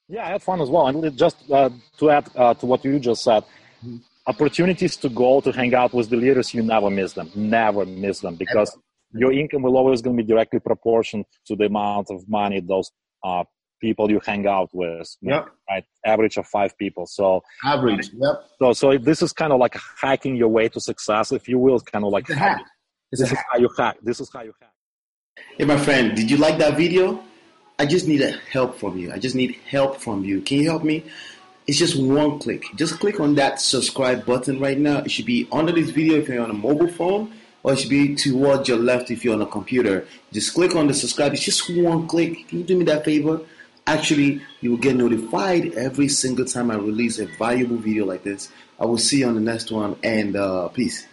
Yeah, I had fun as well. And just to add to what you just said, opportunities to go to hang out with the leaders, you never miss them. Never miss them because your income will always going to be directly proportional to the amount of money those people you hang out with. Yep. Right? Average of 5 people. So average. Yep. So this is kind of like hacking your way to success, if you will. It's kind of like It's a hack. This is how you hack. This is how you hack. Hey, my friend, did you like that video? I just need help from you. I just need help from you. Can you help me? It's just one click. Just click on that subscribe button right now. It should be under this video if you're on a mobile phone, or it should be towards your left if you're on a computer. Just click on the subscribe. It's just one click. Can you do me that favor? Actually, you will get notified every single time I release a valuable video like this. I will see you on the next one, and peace.